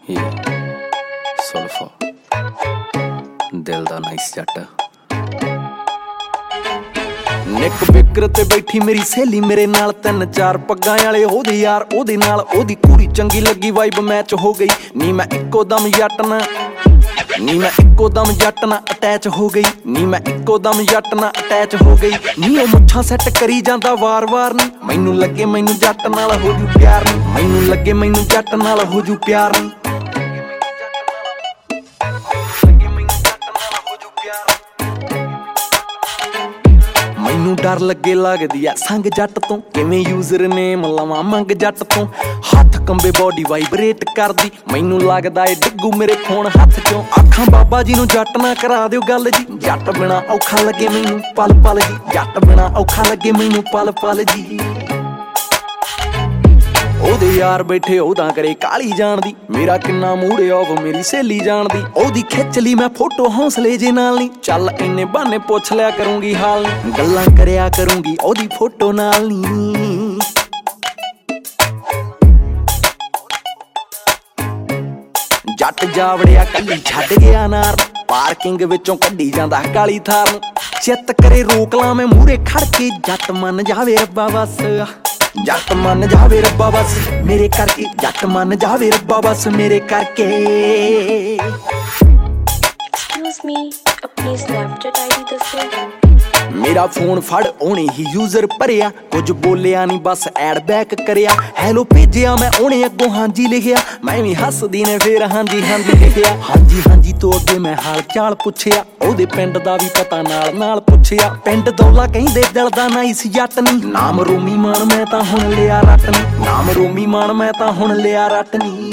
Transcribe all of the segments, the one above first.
ਹੀ ਸੁਲਫਾ ਦਿਲ ਦਾ ਨਾਈਸ ਜੱਟ। ਨਿੱਕ ਬਿਕਰ ਤੇ ਬੈਠੀ ਮੇਰੀ ਸਹੇਲੀ ਮੇਰੇ ਨਾਲ, ਤਿੰਨ ਚਾਰ ਪੱਗਾਂ ਵਾਲੇ ਉਹਦੇ ਯਾਰ, ਉਹਦੇ ਨਾਲ ਉਹਦੀ ਕੁੜੀ ਚੰਗੀ ਲੱਗੀ, ਵਾਈਬ ਮੈਚ ਹੋ ਗਈ ਨੀ। ਮੈਂ ਇੱਕੋ ਦਮ ਜੱਟ ਨਾਲ ਅਟੈਚ ਹੋ ਗਈ ਨੀ, ਮੈਂ ਇੱਕੋ ਦਮ ਜੱਟ ਨਾਲ ਅਟੈਚ ਹੋ ਗਈ ਨੀ। ਉਹ ਮੁੱਛਾਂ ਸੈੱਟ ਕਰੀ ਜਾਂਦਾ ਵਾਰ-ਵਾਰ ਨੀ, ਮੈਨੂੰ ਲੱਗੇ ਮੈਨੂੰ ਜੱਟ ਨਾਲ ਹੋ ਜੂ ਪਿਆਰ ਨੀ, ਮੈਨੂੰ ਲੱਗੇ ਮੈਨੂੰ ਜੱਟ ਨਾਲ ਹੋ ਜੂ ਪਿਆਰ ਨੀ। ਮੈਨੂੰ ਡਰ ਲੱਗੇ ਲੱਗਦੀ ਆ ਸੰਗ ਜੱਟ ਤੋਂ, ਕਿਵੇਂ ਯੂਜ਼ਰ ਨੇਮ ਲਵਾਂ ਮੰਗ ਜੱਟ ਤੋਂ। ਹੱਥ ਕੰਬੇ ਬੋਡੀ ਵਾਈਬਰੇਟ ਕਰਦੀ, ਮੈਨੂੰ ਲੱਗਦਾ ਏ ਡਿੱਗੂ ਮੇਰੇ ਫੋਨ ਹੱਥ ਚੋਂ। ਆਖਾਂ ਬਾਬਾ ਜੀ ਨੂੰ ਜੱਟ ਨਾ ਕਰਾ ਦਿਓ ਗੱਲ ਜੀ, ਜੱਟ ਬਿਨਾ ਔਖਾ ਲੱਗੇ ਮੈਨੂੰ ਪਲ ਪਲ ਜੀ, ਜੱਟ ਬਿਨਾ ਔਖਾ ਲੱਗੇ ਮੈਨੂੰ ਪਲ ਪਲ ਜੀ। ਉਹਦੇ ਯਾਰ ਬੈਠੇ ਉਹਦਾ ਕਰੇ ਕਾਲੀ ਜਾਣਦੀ, ਮੇਰਾ ਕਿੰਨਾ ਮੂਡ ਆਫ ਮੇਰੀ ਸਹੇਲੀ ਜਾਣਦੀ। ਉਹਦੀ ਖਿੱਚ ਲਈ ਮੈਂ ਫੋਟੋ ਹੌਸਲੇ ਜੇ ਨਾਲ ਨੀ, ਚੱਲ ਇੰਨੇ ਬਹਾਨੇ ਪੁੱਛ ਲਿਆ ਕਰੂੰਗੀ ਹਾਲ ਨੀ, ਗੱਲਾਂ ਕਰਿਆ ਕਰੂੰਗੀ ਉਹਦੀ ਫੋਟੋ ਨਾਲ ਨੀ। ਜੱਟ ਜਾਵੜਿਆ ਕੱਲੀ ਛੱਡ ਗਿਆ ਨਾਰ, ਪਾਰਕਿੰਗ ਵਿੱਚੋਂ ਕੱਢੀ ਜਾਂਦਾ ਕਾਲੀ ਥਾਰ ਨੂੰ। ਚਿੱਤ ਕਰੇ ਰੋਕ ਲਾਂ ਮੈਂ ਮੂਹਰੇ ਖੜ ਕੇ, ਜੱਟ ਮੰਨ ਜਾਵੇ ਰੱਬਾ ਬਸ, ਜੱਟ ਮੰਨ ਜਾਵੇ ਰੱਬਾ ਬਸ ਮੇਰੇ ਕਰਕੇ, ਜੱਟ ਮੰਨ ਜਾਵੇ ਰੱਬਾ ਬਸ ਮੇਰੇ ਕਰਕੇ। Excuse me, ਆਪਣੀ ਸਨੈਪਚੈਟ ਆਈਡੀ ਦੱਸੋ। ਮੇਰਾ ਫੋਨ ਫੜ ਉਹਨੇ ਹੀ ਯੂਜ਼ਰ ਭਰਿਆ, ਕੁਝ ਬੋਲਿਆ ਨਹੀਂ ਬਸ ਐਡ ਬੈਕ ਕਰਿਆ। ਹੈਲੋ ਭੇਜਿਆ ਮੈਂ ਉਹਨੇ ਅੱਗੋਂ ਹਾਂਜੀ ਲਿਖਿਆ, ਮੈਂ ਵੀ ਹੱਸਦੀ ਨੇ ਫੇਰ ਹਾਂਜੀ ਹਾਂਜੀ ਲਿਖਿਆ। ਹਾਂਜੀ ਹਾਂਜੀ ਤੋਂ ਅੱਗੇ ਮੈਂ ਹਾਲ ਚਾਲ ਪੁੱਛਿਆ, ਉਹਦੇ ਪਿੰਡ ਦਾ ਵੀ ਪਤਾ ਨਾਲ ਨਾਲ ਪੁੱਛਿਆ। ਪਿੰਡ ਦੌਲਾ ਕਹਿੰਦੇ ਦਿਲ ਦਾ ਨਾਈਸ ਜੱਟ ਨੀ, ਨਾਮ ਰੋਮੀ ਮਾਨ ਮੈਂ ਤਾਂ ਹੁਣ ਲਿਆ ਰੱਟ ਨੀ, ਨਾਮ ਰੋਮੀ ਮਾਨ ਮੈਂ ਤਾਂ ਹੁਣ ਲਿਆ ਰੱਟ ਨੀ।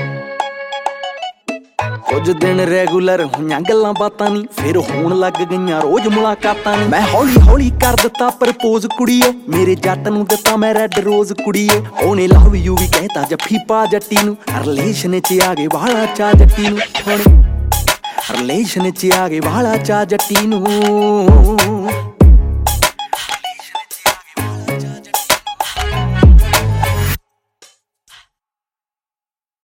ਕੁਝ ਦਿਨ ਰੈਗੂਲਰ ਹੋਈਆਂ ਗੱਲਾਂ ਬਾਤਾਂ ਨੀ, ਫਿਰ ਹੋਣ ਲੱਗ ਗਈਆਂ ਰੋਜ਼ ਮੁਲਾਕਾਤਾਂ ਨੀ। ਮੈਂ ਹੌਲੀ ਹੌਲੀ ਕਰ ਦਿੱਤਾ ਪ੍ਰਪੋਜ਼ ਕੁੜੀਏ, ਮੇਰੇ ਜੱਟ ਨੂੰ ਦਿੱਤਾ ਮੈਂ ਰੈੱਡ ਰੋਜ਼ ਕੁੜੀਏ। ਉਹਨੇ ਲਵ ਯੂ ਵੀ ਕਹਿਤਾ ਜੱਫੀ ਪਾ ਜੱਟੀ ਨੂੰ, ਰਿਲੇਸ਼ਨ 'ਚ ਆ ਗਏ ਵਾਲਾ ਚਾ ਜੱਟੀ ਨੂੰ, ਹੁਣ ਰਿਲੇਸ਼ਨ 'ਚ ਆ ਗਏ ਵਾਲਾ ਚਾ ਜੱਟੀ ਨੂੰ।